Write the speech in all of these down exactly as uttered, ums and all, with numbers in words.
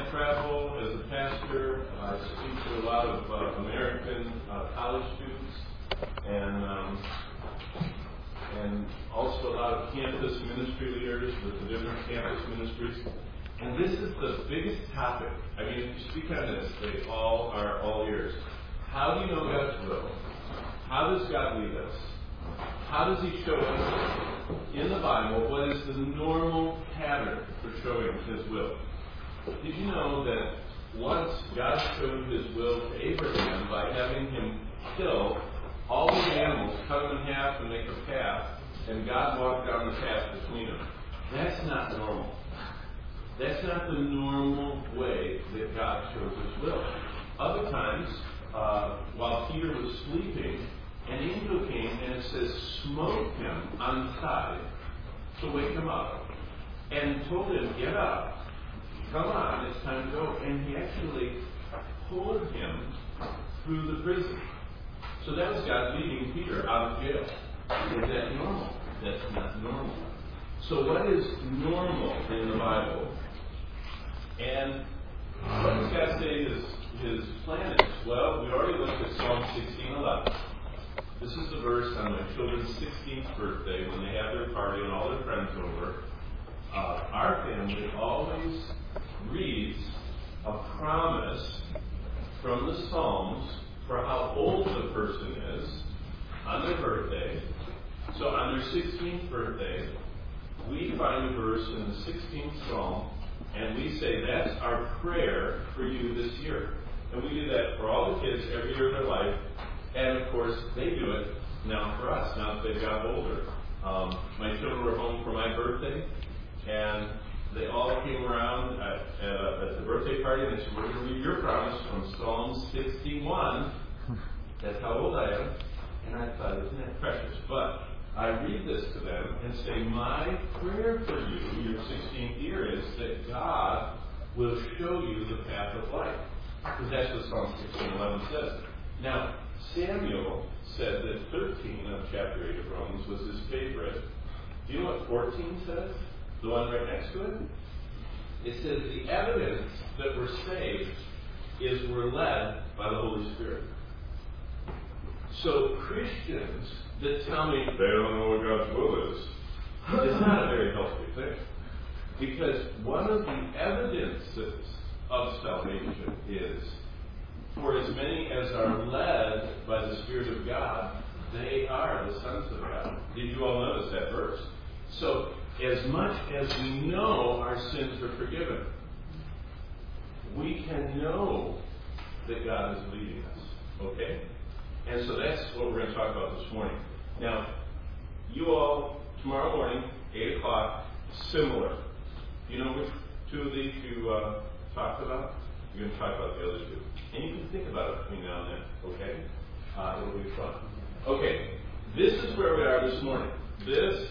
travel as a pastor. I speak to a lot of uh, American uh, college students and um, and also a lot of campus ministry leaders with the different campus ministries. And this is the biggest topic. I mean, if you speak on this, they all are all ears. How do you know God's will? How does God lead us? How does He show us in the Bible what is the normal pattern for showing His will? Did you know that once God showed His will to Abraham by having him kill all the animals, cut them in half and make a path, and God walked down the path between them? That's not normal. That's not the normal way that God shows His will. Other times, uh, while Peter was sleeping, an angel came and it says, smote him on the side to wake him up, and told him, get up, come on, it's time to go. And he actually pulled him through the prison. So that was God leading Peter out of jail. Is that normal? That's not normal. So what is normal in the Bible? And what does God say His, his plan is? Well, we already looked at Psalm sixteen eleven. This is the verse on my children's sixteenth birthday when they have their party and all their friends over. Uh, our family always reads a promise from the Psalms for how old the person is on their birthday. So on their sixteenth birthday, we find a verse in the sixteenth Psalm, and we say that's our prayer for you this year. And we do that for all the kids every year of their life. And of course, they do it now for us, now that they've got older. Um, my children were home for my birthday, and they all came around at, at, at the birthday party, and they said, we're going to read your promise from Psalm sixty-one. That's how old I am. And I thought, isn't that precious? But I read this to them and say, my prayer for you, your sixteenth year, is that God will show you the path of life. Because that's what Psalm sixteen eleven says. Now, Samuel said that thirteen of chapter eight of Romans was his favorite. Do you know what fourteen says? The one right next to it? It says the evidence that we're saved is we're led by the Holy Spirit. So Christians that tell me they don't know what God's will is, it's not a very healthy thing. Because one of the evidences of salvation is, for as many as are led by the Spirit of God, they are the sons of God. Did you all notice that verse? So, as much as we know our sins are forgiven, we can know that God is leading us. Okay? And so that's what we're going to talk about this morning. Now, you all, tomorrow morning, eight o'clock, similar. Do you know which two of these you uh, talked about? You're going to talk about the other two. And you can think about it between now and then, okay? Uh, it'll be fun. Okay, this is where we are this morning. This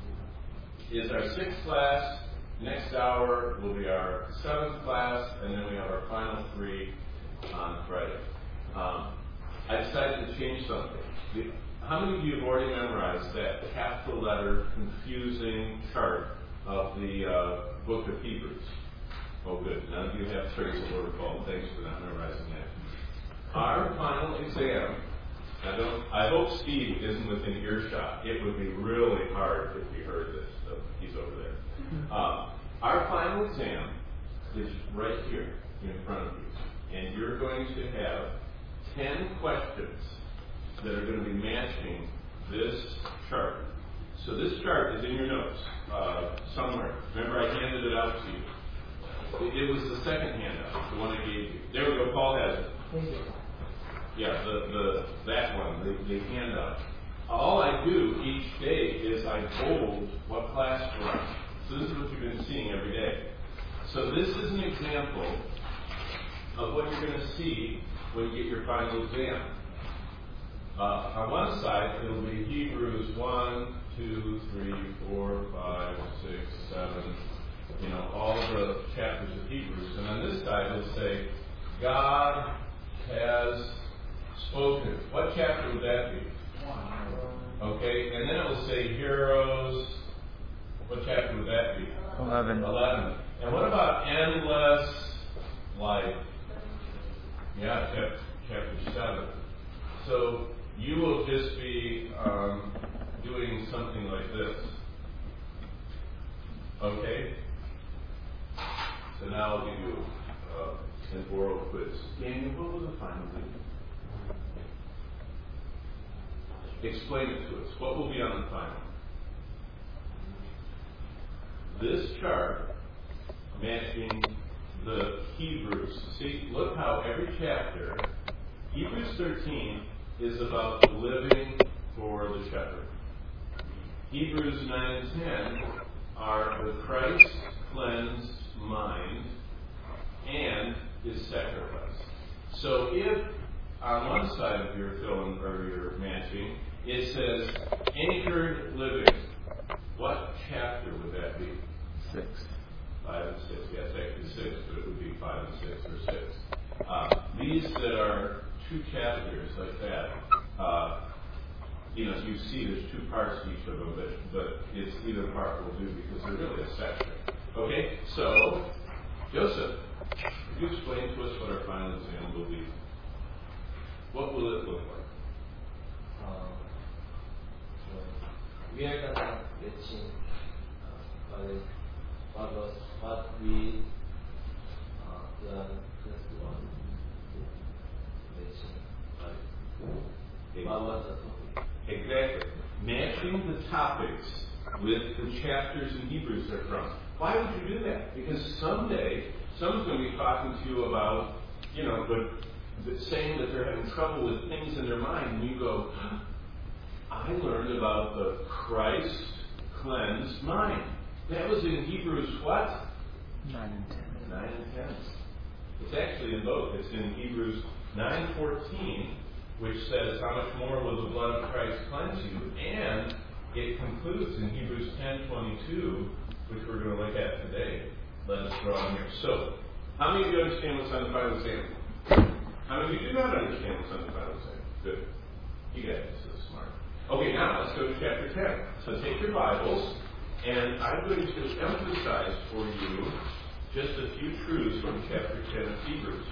is our sixth class. Next hour will be our seventh class, and then we have our final three on Friday. Um, I decided to change something. How many of you have already memorized that capital letter confusing chart of the uh, book of Hebrews? Oh, good. None of you have traits of protocol. Thanks for not memorizing that. Our final exam, I, don't, I hope Steve isn't within earshot. It would be really hard if he heard this. So he's over there. Uh, our final exam is right here in front of you. And you're going to have ten questions that are going to be matching this chart. So this chart is in your notes uh, somewhere. Remember, I handed it out to you. It was the second handout, the one I gave you. There we go. Paul has it. Yeah, the, the that one, the, the handout. All I do each day is I bold what class we're on. So this is what you've been seeing every day. So this is an example of what you're going to see when you get your final exam. Uh, on one side, it'll be Hebrews one, two, three, four, five, six, seven, you know, all the chapters of Hebrews. And on this side, it'll say, God has spoken. What chapter would that be? Okay, and then it will say heroes. What chapter would that be? Eleven. Eleven. And what about endless now I'll give you uh, an oral quiz. Daniel, what will the final be? Explain it to us. What will be on the final? This chart matching the Hebrews. See, look how every chapter, Hebrews thirteen is about living for the shepherd. Hebrews nine and ten are the Christ cleansed mind and his sacrifice. So if on one side of your film or your matching it says anchored living, what chapter would that be? Six. Five and six, yes, actually six, but it would be five and six or six. Uh, these that are two chapters like that, uh, you know, you see there's two parts to each of them, but, but it's either part will do because they're really a section. Okay, so, Joseph, could you explain to us what our final exam will be? What will it look like? Uh, we are gonna matching uh, what was what we uh, learned just one matching. What was the topic? Exactly. Matching the topics with the chapters in Hebrews they're from. Why would you do that? Because someday someone's going to be talking to you about, you know, but, but saying that they're having trouble with things in their mind, and you go, I learned about the Christ cleansed mind. That was in Hebrews what? Nine and ten. Nine and ten. It's actually in both. It's in Hebrews nine fourteen, which says, how much more will the blood of Christ cleanse you? And it concludes in Hebrews ten twenty-two, which we're going to look at today. Let us draw on here. So, how many of you understand what's on the final exam? How many of you do not understand what's on the final exam? Good. You guys are so smart. Okay, now let's go to chapter ten. So take your Bibles, and I'm going to emphasize for you just a few truths from chapter ten of Hebrews.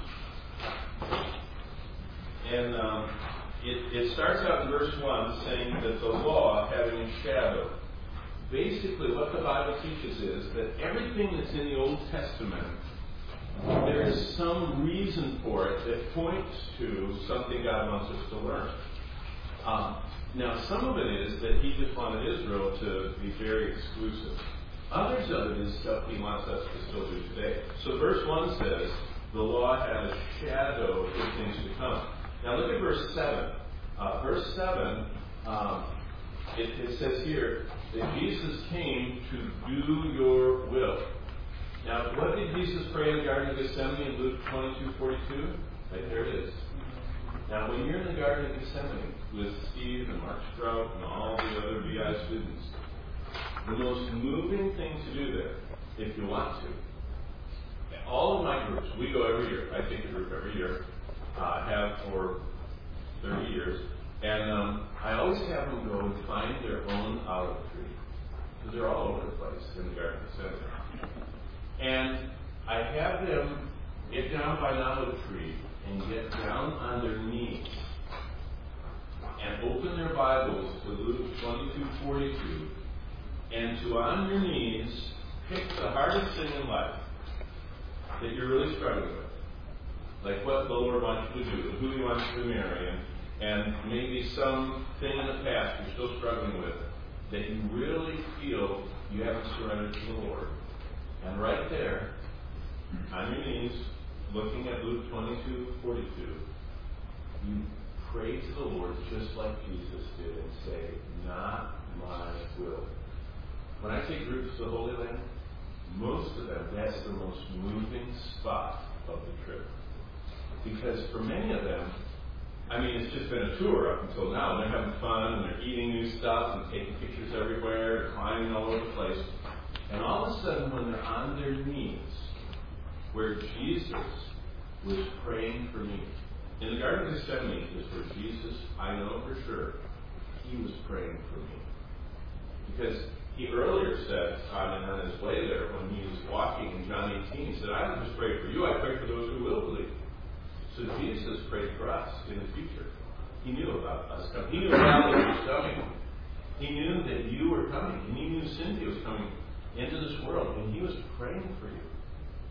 And um, it, it starts out in verse one saying that the law having a shadow. Basically, what the Bible teaches is that everything that's in the Old Testament, there is some reason for it that points to something God wants us to learn. Um, now, some of it is that He just wanted Israel to be very exclusive. Others of it is stuff He wants us to still do today. So verse one says, the law had a shadow of good things to come. Now look at verse seven. Uh, verse seven, um, it, it says here that Jesus came to do your will. Now, what did Jesus pray in the Garden of Gethsemane in Luke twenty-two forty-two? Right there it is. Now, when you're in the Garden of Gethsemane with Steve and Mark Strout and all the other B I students, the most moving thing to do there, if you want to, all of my groups, we go every year. I take a group every year. Uh, have for thirty years. And um, I always have them go and find their own olive tree. Because they're all over the place in the Garden of Gethsemane. And I have them get down by an olive tree and get down on their knees and open their Bibles to Luke twenty-two forty-two and to on your knees pick the hardest thing in life that you're really struggling with. Like what the Lord wants you to do, who He wants you to marry, and, and maybe some thing in the past you're still struggling with that you really feel you haven't surrendered to the Lord. And right there, on your knees, looking at Luke twenty-two forty-two, you pray to the Lord just like Jesus did and say, not my will. When I take groups to the Holy Land, most of them, that's the most moving spot of the trip. Because for many of them, I mean, it's just been a tour up until now. They're having fun, and they're eating new stuff, and taking pictures everywhere, and climbing all over the place. And all of a sudden, when they're on their knees, where Jesus was praying for me. In the Garden of Gethsemane is where Jesus, I know for sure, He was praying for me. Because He earlier said, on, on His way there, when He was walking in John eighteen, He said, I don't just pray for you, I pray for those who will believe. So Jesus prayed for us in the future. He knew about us coming. He knew Valley was coming. He knew that you were coming. And He knew Cynthia was coming into this world. And He was praying for you.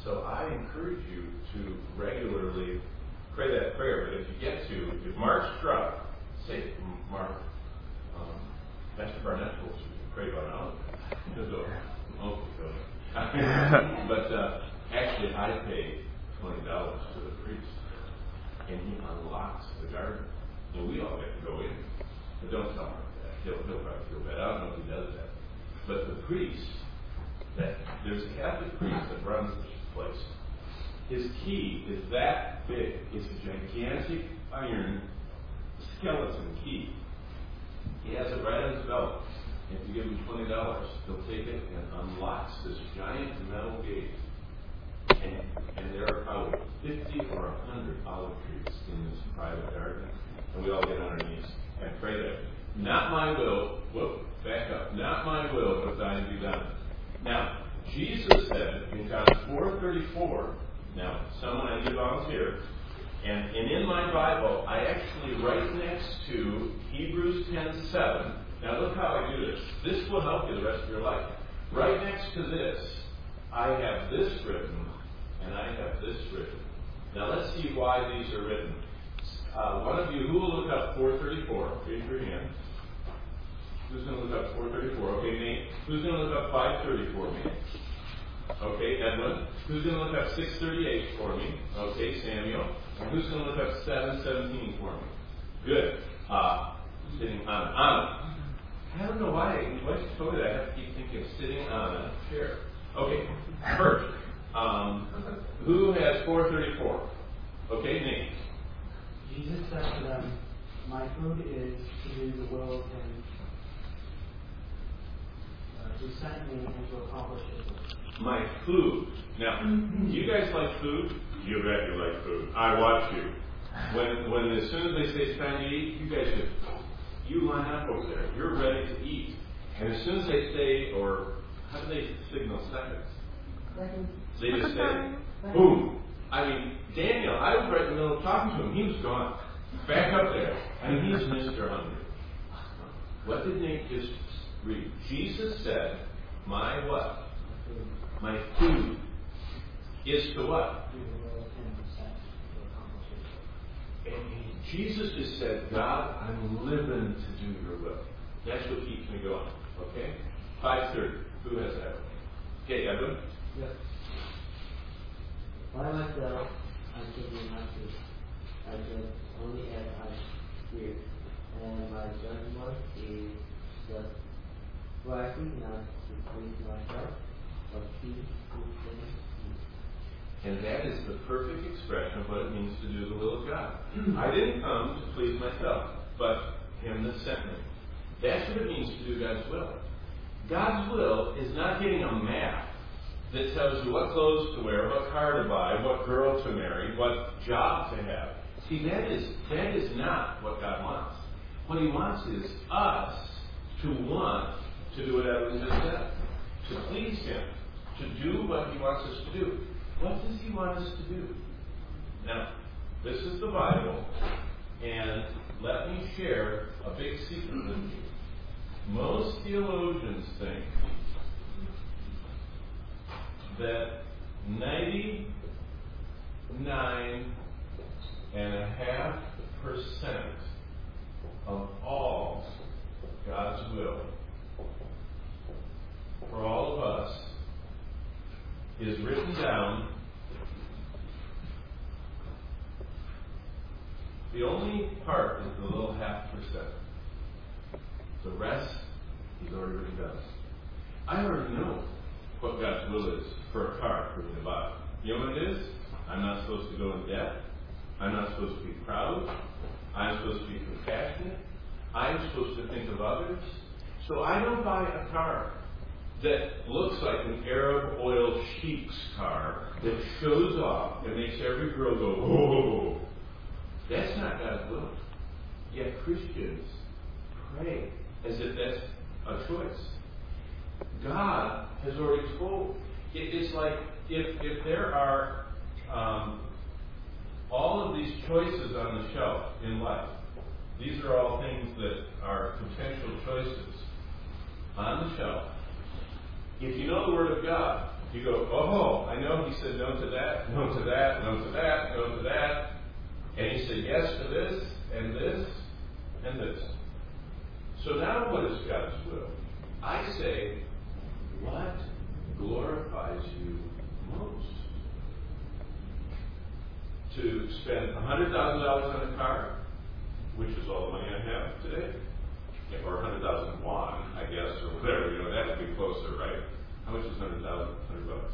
So I encourage you to regularly pray that prayer. But if you get to, if Mark struck, say, Mark, um, Pastor Barnett told you to pray about Oliver. He'll go, okay, go. But uh, actually, I pay twenty dollars to the priest, and he unlocks the garden. And we all get to go in. But don't tell Mark that. He'll, he'll probably feel bad. I don't know if he does that. But the priest, that there's a Catholic priest that runs this place. His key is that big. It's a gigantic iron skeleton key. He has it right on his belt. If you give him twenty dollars, he'll take it and unlocks this giant metal gate. And, and there are probably fifty or one hundred olive trees in this private garden. And we all get on our knees and pray that. Not my will, whoop, back up. Not my will, but thine be done. Now, Jesus said in John four thirty-four, now, someone I need to volunteer, and, and in my Bible, I actually write next to Hebrews ten seven. Now, look how I do this. This will help you the rest of your life. Right next to this, I have this written, and I have this written. Now, let's see why these are written. Uh, one of you, who will look up four thirty-four? Raise your hand. Who's going to look up four thirty-four? Okay, Nate. Who's going to look up five thirty for me? Okay, Edwin. Who's going to look up six thirty-eight for me? Okay, Samuel. And who's going to look up seven seventeen for me? Good. Uh, sitting on Anna. I don't know why. Why she told me that? I have to keep thinking of sitting on a chair. Okay, first. Um, who has four thirty-four? Okay, Nate. Jesus said to them, my food is to do the will of him uh, who sent me and to accomplish his will. My food. Now, you guys like food? You bet you like food. I watch you. When, when as soon as they say it's time to eat, you guys just, you line up over there. You're ready to eat. And as soon as they say, or how do they signal seconds? Seconds. They just say, boom. I mean, Daniel, I was right in the middle of talking to him. He was gone. Back up there. I mean, he's Mister Hungry. What did Nate just read? Jesus said, my what? My food is to what? And Jesus just said, God, I'm living to do your will. That's what keeps me going. Okay? five thirty. Who has that? Okay, Evan? Yes. By myself, I can do nothing. I just only as I hear. And my judgment is just writing not to please myself, but he who sent me. And that is the perfect expression of what it means to do the will of God. I didn't come to please myself, but him that sent me. That's what it means to do God's will. God's will is not getting a map that tells you what clothes to wear, what car to buy, what girl to marry, what job to have. See, that is that is not what God wants. What he wants is us to want to do what Evan just said, to please him, to do what he wants us to do. What does he want us to do? Now, this is the Bible, and let me share a big secret with you. Most theologians think that ninety-nine and a half percent of all God's will for all of us is written down. The only part is the little half percent. The rest is already written down. I already know what God's will is for a car for me to buy. You know what it is? I'm not supposed to go in debt. I'm not supposed to be proud. I'm supposed to be compassionate. I'm supposed to think of others. So I don't buy a car that looks like an Arab oil sheik's car that shows off and makes every girl go, oh. That's not God's will. Yet Christians pray as if that's a choice. God has already told. It, it's like if, if there are um, all of these choices on the shelf in life, these are all things that are potential choices on the shelf. If you know the Word of God, You go, oh, I know he said no to that, no to that, no to that, no to that. And he said yes to this, and this, and this. So now what is God's will? I say, what glorifies you most? To spend one hundred thousand dollars on a car, which is all the money I have today? Or one hundred thousand won, I guess, or whatever. You know, that would be closer, right? How much is one hundred thousand? one hundred bucks.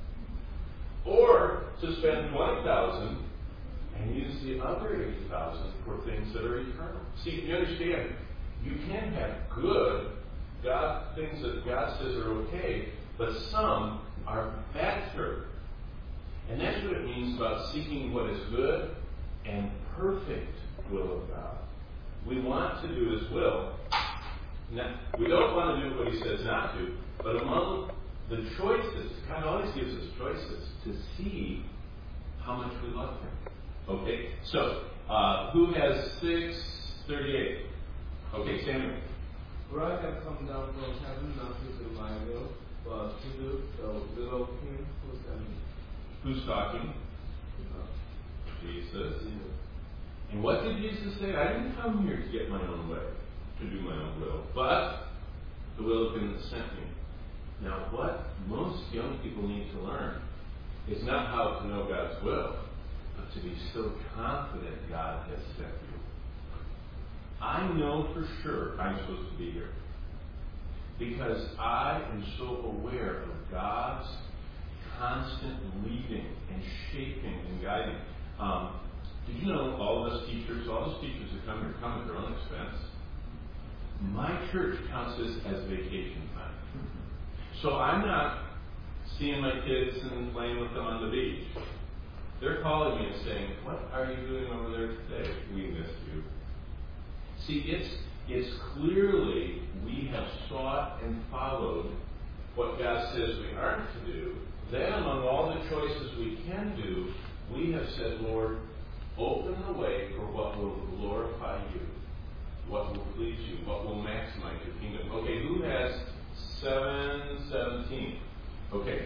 Or to spend twenty thousand and use the other eighty thousand for things that are eternal. See, you understand, you can have good God things that God says are okay, but some are better. And that's what it means about seeking what is good and perfect will of God. We want to do His will. Now, we don't want to do what He says not to, but among the choices, God always gives us choices to see how much we love Him. Okay, so uh, who has six thirty-eight? Okay, Samuel. For I have come down from heaven not to do my will, but to do the will of Him who sent me. Who's talking? Uh, Jesus. Jesus. And what did Jesus say? I didn't come here to get my own way, to do my own will, but the will of Him that sent me. Now, what most young people need to learn is not how to know God's will, but to be so confident God has sent you. I know for sure I'm supposed to be here because I am so aware of God's constant leading and shaping and guiding. Um, did you know all of us teachers, all those teachers that come here come at their own expense? My church counts this as vacation time. So I'm not seeing my kids and playing with them on the beach. They're calling me and saying, what are you doing over there today? We missed you. See, it's it's clearly we have sought and followed what God says we aren't to do. Then among all the choices we can do, we have said, Lord, open the way for what will glorify you, what will please you, what will maximize your kingdom. Okay, who has seven seventeen? Okay.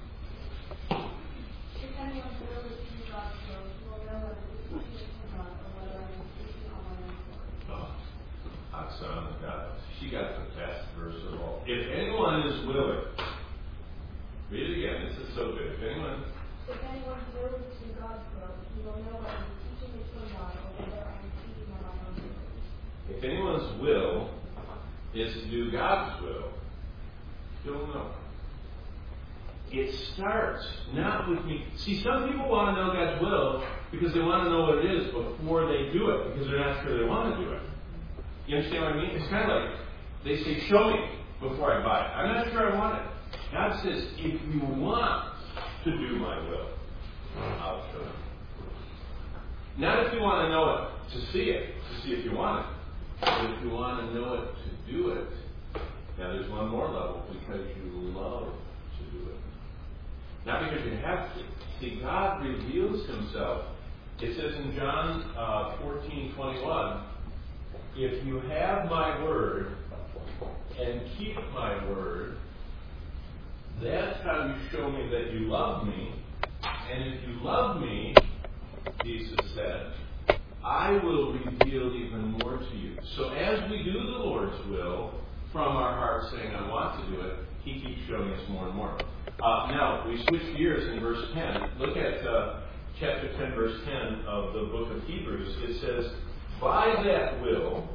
If anyone really sees God's will, he will know whether this is teaching from God or whether I am speaking on my own authority. Oh, Oksana got it. She got the best verse of all. If anyone is willing, read it again. This is so good. If anyone If anyone willing to do God's will, he will know whether the teaching is from God or whether I am speaking on my own authority. If anyone's will is to do God's will, he'll know. It starts not with me. See, some people want to know God's will because they want to know what it is before they do it because they're not sure they want to do it. You understand what I mean? It's kind of like they say, show me before I buy it. I'm not sure I want it. God says, if you want to do my will, I'll show you. Not if you want to know it to see it, to see if you want it, but if you want to know it to do it. Now there's one more level, because you love to do it. Not because you have to. See, God reveals Himself. It says in John uh, fourteen twenty-one, if you have my word and keep my word, that's how you show me that you love me. And if you love me, Jesus said, I will reveal even more to you. So as we do the Lord's will, from our heart saying, I want to do it, He keeps showing us more and more. Uh, now, we switch gears in verse ten. Look at uh, chapter ten, verse ten of the book of Hebrews. It says, by that will,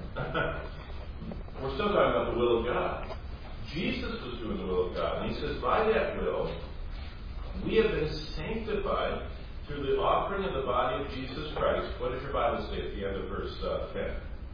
we're still talking about the will of God. Jesus was doing the will of God. And He says, by that will, we have been sanctified through the offering of the body of Jesus Christ. What does your Bible say at the end of verse uh, ten?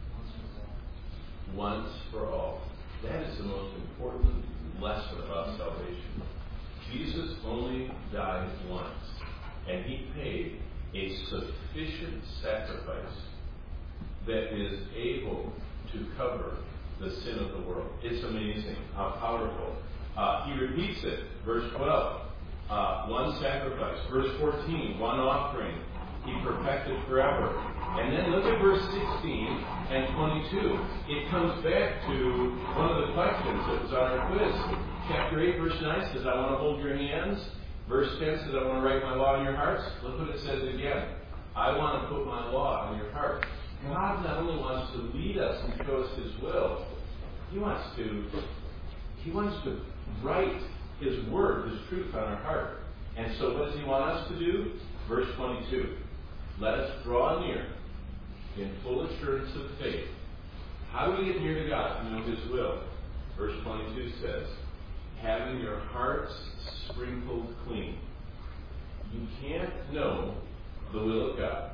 Once for all. That is the most important lesson about salvation. Jesus only died once, and He paid a sufficient sacrifice that is able to cover the sin of the world. It's amazing how powerful. Uh, he repeats it, verse twelve. Uh, one sacrifice. Verse fourteen, one offering. He perfected forever. And then look at verse sixteen and twenty-two. It comes back to one of the questions that was on our quiz. Chapter eight, verse nine says, I want to hold your hands. Verse ten says, I want to write my law in your hearts. Look what it says again. I want to put my law in your heart. God not only wants to lead us and show us His will, He wants to, He wants to write His word, His truth on our heart. And so what does He want us to do? Verse twenty-two. Let us draw near in full assurance of faith. How do we get near to God to know His will? Verse twenty-two says, having your hearts sprinkled clean. You can't know the will of God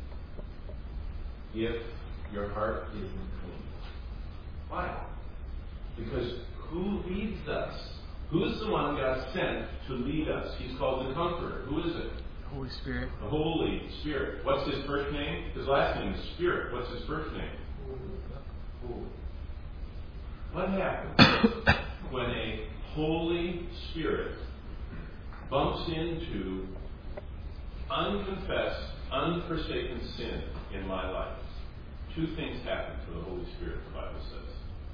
if your heart isn't clean. Why? Because who leads us? Who's the one God sent to lead us? He's called the Comforter. Who is it? Holy Spirit. The Holy Spirit. What's His first name? His last name is Spirit. What's His first name? Holy. What happens when a Holy Spirit bumps into unconfessed, unforsaken sin in my life? Two things happen to the Holy Spirit, the Bible says.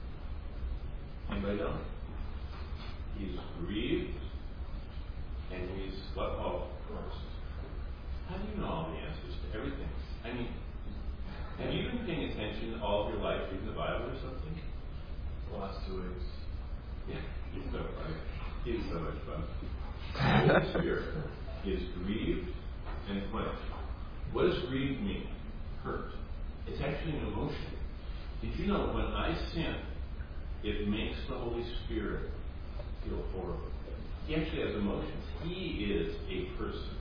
Anybody know? He's grieved, and he's what? Oh, of course. How do you know all the answers to everything? I mean, have you been paying attention all of your life reading the Bible or something? The last two weeks. Yeah, he's so funny. He's so much fun. The Holy Spirit is grieved and quenched. What does grieved mean? Hurt. It's actually an emotion. Did you know when I sin, it makes the Holy Spirit feel horrible? He actually has emotions. He is a person.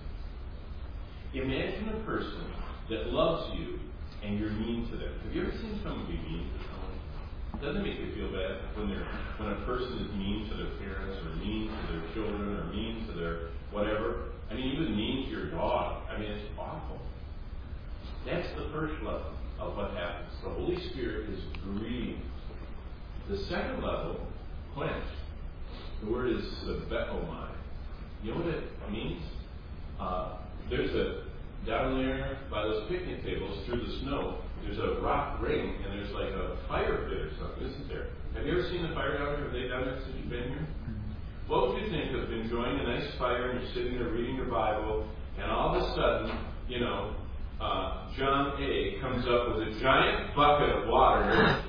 Imagine a person that loves you and you're mean to them. Have you ever seen someone be mean to someone? Doesn't it make you feel bad when they're when a person is mean to their parents or mean to their children or mean to their whatever? I mean, even mean to your dog. I mean, it's awful. That's the first level of what happens. The Holy Spirit is grieved. The second level, quenched. The word is sabbeomai. You know what it means? Uh, there's a, down there by those picnic tables through the snow, there's a rock ring and there's like a fire pit or something, isn't there? Have you ever seen the fire down there? Have they done it since you've been here? What would you think of enjoying a nice fire and you're sitting there reading your Bible and all of a sudden, you know, uh, John A. comes up with a giant bucket of water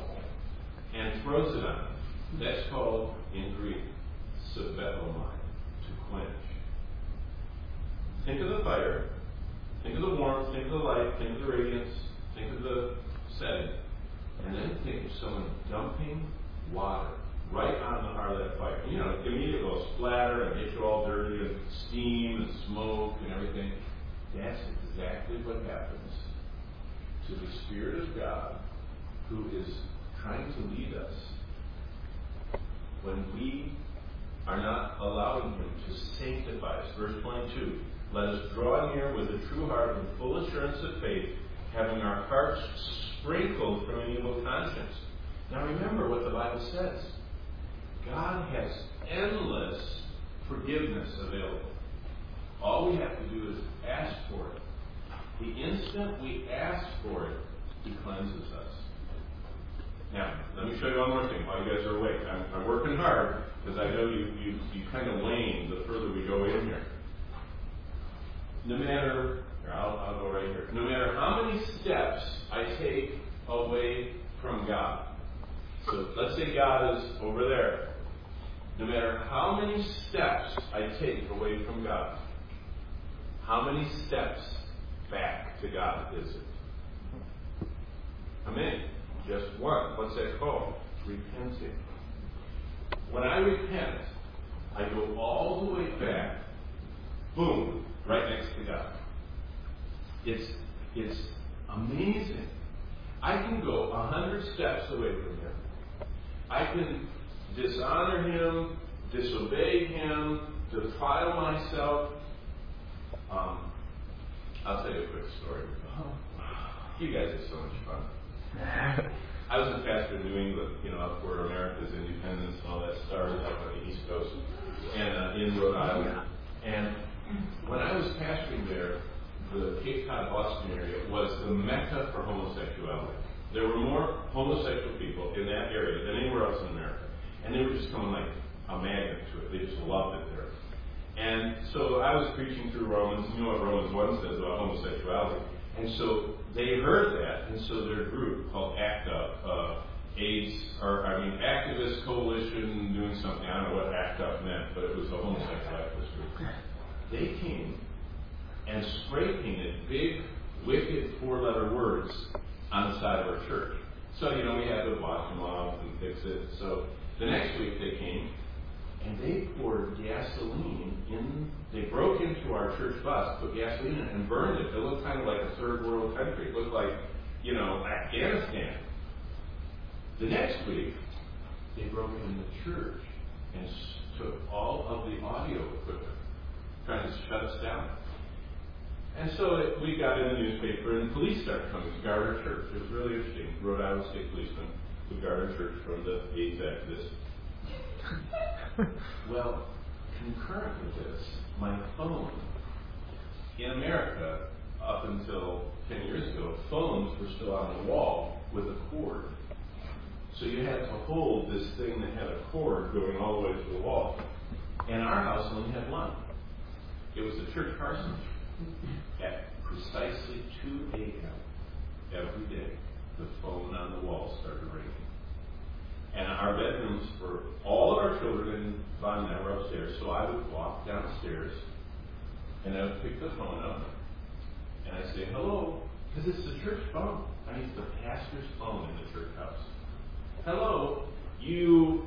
and throws it on it. That's called, in Greek, sabbeomai, to quench. Think of the fire, think of the warmth, think of the light, think of the radiance, think of the setting, and then think of someone dumping water right on the heart of that fire. You know, immediately it will splatter and get you all dirty and steam and smoke and everything. That's exactly what happens to the Spirit of God who is trying to lead us when we are not allowing Him to sanctify us. Verse twenty-two, let us draw near with a true heart and full assurance of faith, having our hearts sprinkled from an evil conscience. Now remember what the Bible says. God has endless forgiveness available. All we have to do is ask for it. The instant we ask for it, He cleanses us. Now, let me show you one more thing while you guys are awake. I'm, I'm working hard because I know you, you, you kind of wane the further we go in here. No matter, here, I'll, I'll go right here. No matter how many steps I take away from God. So let's say God is over there. No matter how many steps I take away from God, how many steps back to God is it? How many? Just one. What's that called? Repenting. When I repent, I go all the way back, boom, right next to God. It's it's amazing. I can go a hundred steps away from Him. I can dishonor Him, disobey Him, defile myself. Um, I'll tell you a quick story. You guys are so much fun. I was a pastor in New England, you know, up where America's independence and all that started, up on the East Coast, and uh, in Rhode Island. And when I was pastoring there, the Cape Cod, Boston area was the mecca for homosexuality. There were more homosexual people in that area than anywhere else in America. And they were just coming like, a magnet to it. They just loved it there. And so I was preaching through Romans. You know what Romans one says about homosexuality. And so they heard that, and so their group called ACT UP, uh, AIDS, or I mean Activist Coalition doing something, I don't know what ACT UP meant, but it was a homosexual activist group. They came and spray painted big, wicked four-letter words on the side of our church. So, you know, we had to wash them off and fix it. So the next week they came, and they poured gasoline in, they broke into our church bus, put gasoline in it, and burned it. It looked kind of like a third world country. It looked like, you know, Afghanistan. The next week, they broke into the church and took all of the audio equipment, trying to shut us down. And so it, we got in the newspaper, and police started coming to guard our church. It was really interesting. Rhode Island State Policemen would guard our church from the AIDS activists. Well, concurrent with this, my phone, in America, up until ten years ago, phones were still on the wall with a cord. So you had to hold this thing that had a cord going all the way to the wall. And our house only had one. It was the church parsonage. At precisely two a.m. every day, the phone on the wall started ringing. And our bedrooms for all of our children, Von and I were upstairs, so I would walk downstairs and I would pick the phone up and I'd say, hello, because it's the church phone. I mean, it's the pastor's phone in the church house. Hello, you.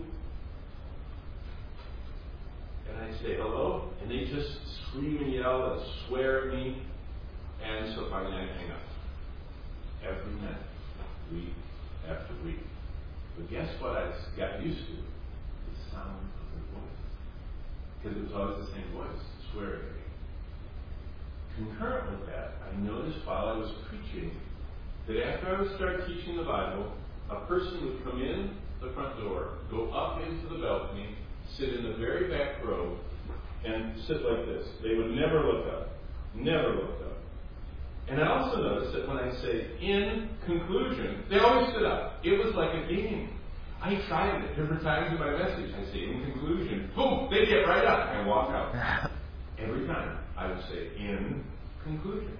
And I'd say, hello, and they just scream and yell and swear at me. And so finally I'd hang up. Every night, week after week. But guess what I got used to? The sound of their voice. Because it was always the same voice, swearing at me. Concurrent with that, I noticed while I was preaching that after I would start teaching the Bible, a person would come in the front door, go up into the balcony, sit in the very back row, and sit like this. They would never look up. Never look up. And I also noticed that when I say, in conclusion, they always stood up. It was like a game. I tried it different times in my message. I say, in conclusion, boom, they get right up and walk out. Every time I would say, in conclusion.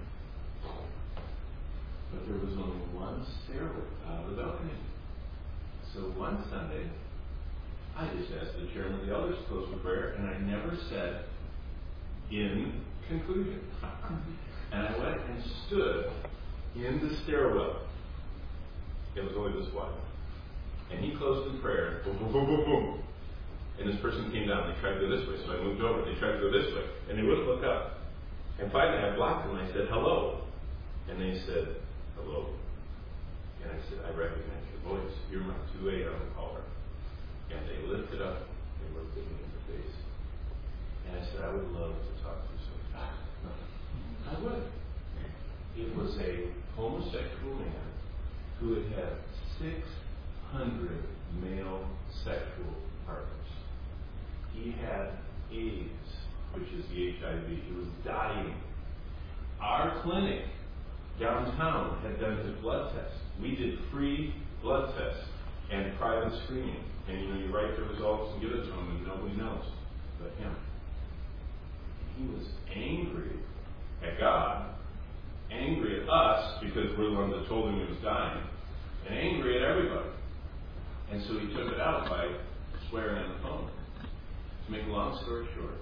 But there was only one stairway out of the balcony. So one Sunday, I just asked the chairman of the elders to close with prayer, and I never said, in conclusion. And I went and stood in the stairwell. It was only this wide. And he closed in prayer. Boom, boom, boom, boom, boom. And this person came down. They tried to go this way, so I moved over. They tried to go this way. And they wouldn't look up. And finally I blocked them. I said, hello. And they said, hello. And I said, I recognize your voice. You're my two a.m. caller. And they lifted up. They looked at me in the face. And I said, I would love to talk to you sometime. I would. It was a homosexual man who had had six hundred male sexual partners. He had AIDS, which is the H I V. He was dying. Our clinic downtown had done his blood test. We did free blood tests and private screening. And you know, you write the results and give it to him, and nobody knows but him. He was angry at God, angry at us because we're the ones that told him he was dying, and angry at everybody. And so he took it out by swearing on the phone. To make a long story short,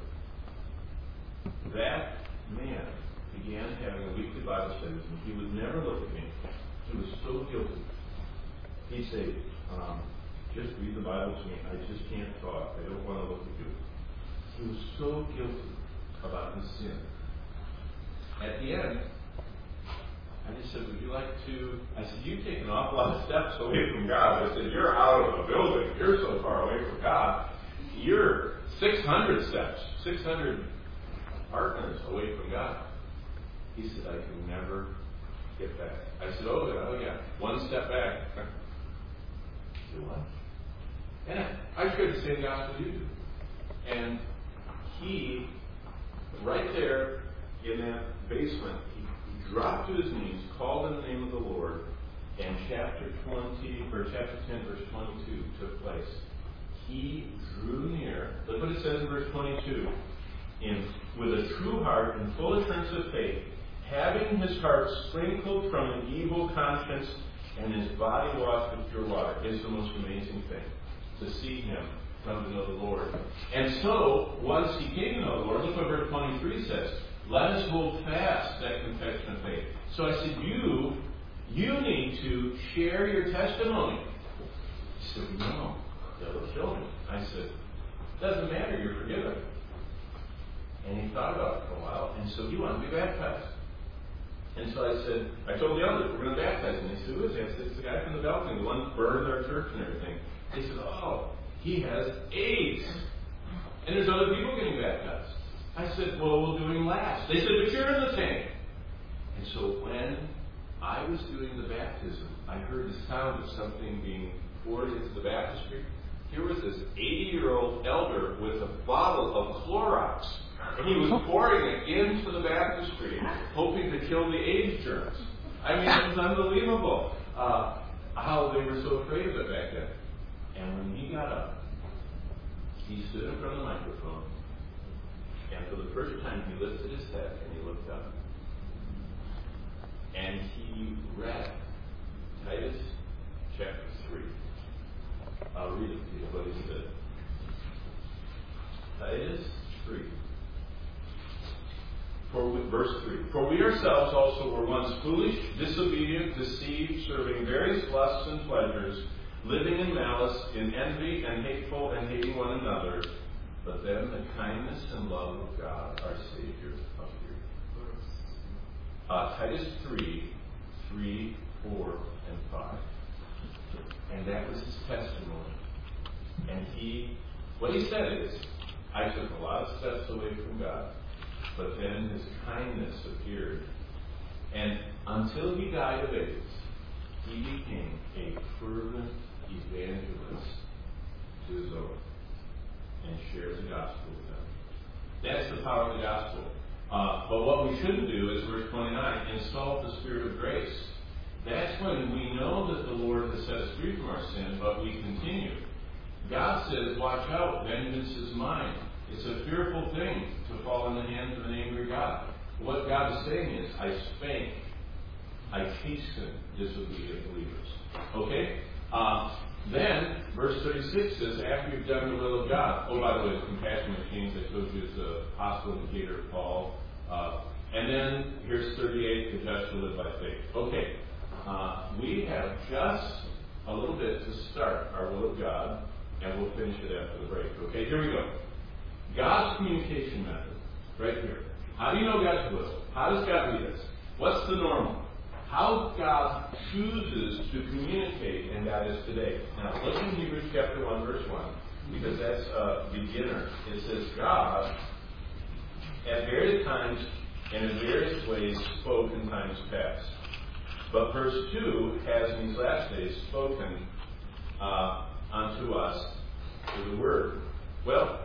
that man began having a weekly Bible study with me. He would never look at me. He was so guilty. He'd say, um, just read the Bible to me. I just can't talk. I don't want to look at you. He was so guilty about his sin. At the end, I just said, would you like to... I said, you've taken an awful lot of steps away from God. I said, you're out of the building. You're so far away from God. You're six hundred steps, six hundred partners away from God. He said, I can never get back. I said, oh, yeah, oh yeah, one step back. He said, what? And I, I shared the same gospel you do. And he, right there in that basement, he, he dropped to his knees, called in the name of the Lord, and chapter twenty, or chapter ten, verse twenty-two took place. he drew near. Look what it says in verse twenty-two. In, with a true heart and full assurance of faith, having his heart sprinkled from an evil conscience and his body washed with pure water, is the most amazing thing. To see him come to know the Lord. And so, once he came to know the Lord, look what verse twenty-three says. Let us hold fast that confession of faith. So I said, you, you need to share your testimony. He said, no, that will kill me. I said, doesn't matter, you're forgiven. And he thought about it for a while, and so he wanted to be baptized. And so I said, I told the elders, we're going to baptize him. They said, who is that? I said, it's the guy from the balcony, the one who burned our church and everything. They said, oh, he has AIDS. And there's other people getting baptized. I said, well, we'll do him last. They said, but you're in the tank. And so when I was doing the baptism, I heard the sound of something being poured into the baptistry. Here was this eighty-year-old elder with a bottle of Clorox. And he was pouring it into the baptistry, hoping to kill the AIDS germs. I mean, it was unbelievable uh, how they were so afraid of it back then. And when he got up, he stood in front of the microphone, and for the first time he lifted his head and he looked up. And he read Titus chapter three. I'll read it to you what he said. Titus three. For we, verse three. For we ourselves also were once foolish, disobedient, deceived, serving various lusts and pleasures, living in malice, in envy, and hateful, and hating one another. But then the kindness and love of God, our Savior, appeared. Uh, Titus three, three, four, and five. And that was his testimony. And he, what he said is, I took a lot of steps away from God, but then his kindness appeared. And until he died of AIDS, he became a fervent evangelist to his own and shared the gospel with them. That's the power of the gospel. Uh, but what we shouldn't do is, verse twenty-nine, insult the Spirit of grace. That's when we know that the Lord has set us free from our sin, but we continue. God says, watch out, vengeance is mine. It's a fearful thing to fall in the hands of an angry God. What God is saying is, I spank, I chasten disobedient believers. Okay? Uh, then, verse thirty-six says, after you've done the will of God. Oh, by the way, the compassion machines, I told you, is the possible indicator of Paul. Uh, and then, here's thirty-eight, the just to live by faith. Okay. Uh, we have just a little bit to start our will of God, and we'll finish it after the break. Okay, here we go. God's communication method, right here. How do you know God's will? How does God lead us? What's the normal? How God chooses to communicate, and that is today. Now, look in Hebrews chapter one, verse one, because that's a beginner. It says, God, at various times and in various ways, spoke in times past. But verse two has in these last days spoken uh, unto us through the Word. Well,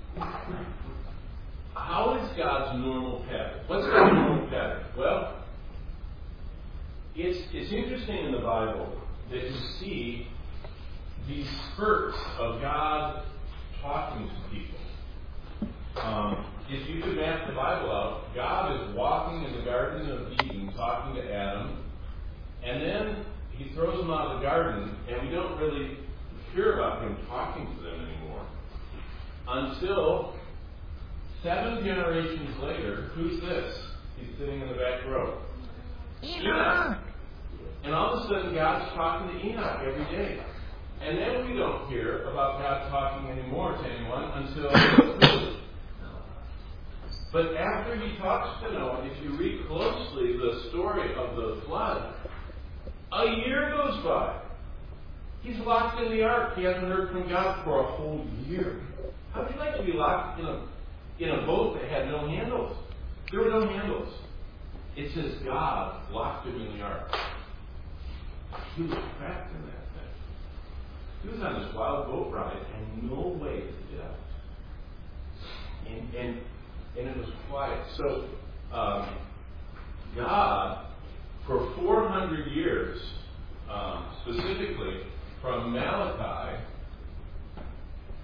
how is God's normal pattern? What's God's normal pattern? Well, it's, it's interesting in the Bible that you see these spurts of God talking to people. Um, if you could map the Bible out, God is walking in the Garden of Eden talking to Adam, and then he throws them out of the garden, and we don't really hear about him talking to them anymore. Until seven generations later, who's this? He's sitting in the back row. Enoch. And all of a sudden, God's talking to Enoch every day. And then we don't hear about God talking anymore to anyone until... But after he talks to Noah, if you read closely the story of the flood, a year goes by. He's locked in the ark. He hasn't heard from God for a whole year. How would you like to be locked in a in a boat that had no handles? There were no handles. It says God locked him in the ark. He was trapped in that thing. He was on this wild boat ride and no way to get out. And and and it was quiet. So um, God, for four hundred years, um, specifically from Malachi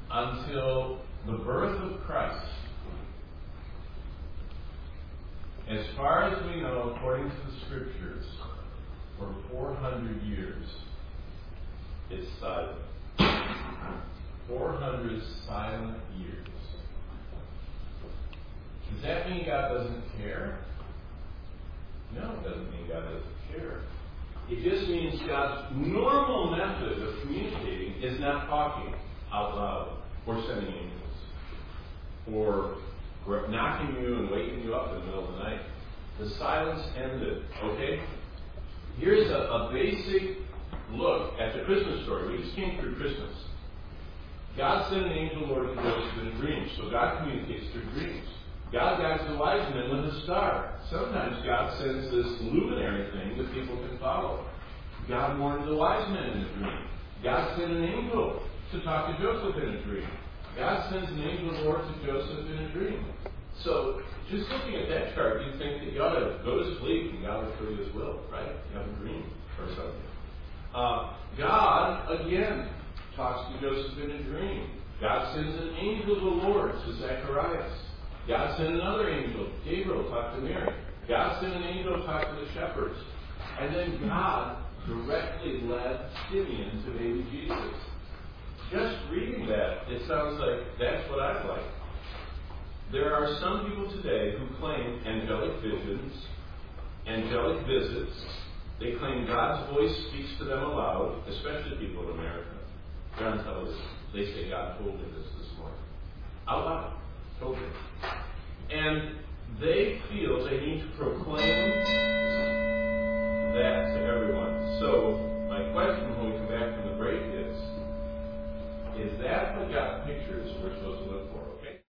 until the birth of Christ. As far as we know, according to the Scriptures, for four hundred years, it's silent. four hundred silent years. Does that mean God doesn't care? No, it doesn't mean God doesn't care. It just means God's normal method of communicating is not talking out loud or sending angels or knocking you and waking you up in the middle of the night. The silence ended. Okay? Here's a, a basic look at the Christmas story. We just came through Christmas. God sent an angel Lord to Joseph in a dream. So God communicates through dreams. God guides the wise men with a star. Sometimes God sends this luminary thing that people can follow. God warned the wise men in a dream. God sent an angel to talk to Joseph in a dream. God sends an angel Lord to Joseph in a dream. So, just looking at that chart, you think that you ought to go to sleep and God will show you His will, right? You have a dream or something. Uh, God, again, talks to Joseph in a dream. God sends an angel of the Lord to Zacharias. God sent another angel, Gabriel, to talk to Mary. God sent an angel to talk to the shepherds. And then God directly led Simeon to baby Jesus. Just reading that, it sounds like that's what I'd like. There are some people today who claim angelic visions, angelic visits. They claim God's voice speaks to them aloud, especially people in America. They're on television. They say God told me this this morning. Out loud. Told me. And they feel they need to proclaim that to everyone. So, my question when we come back from the break is, is that what God pictures we're supposed to look for?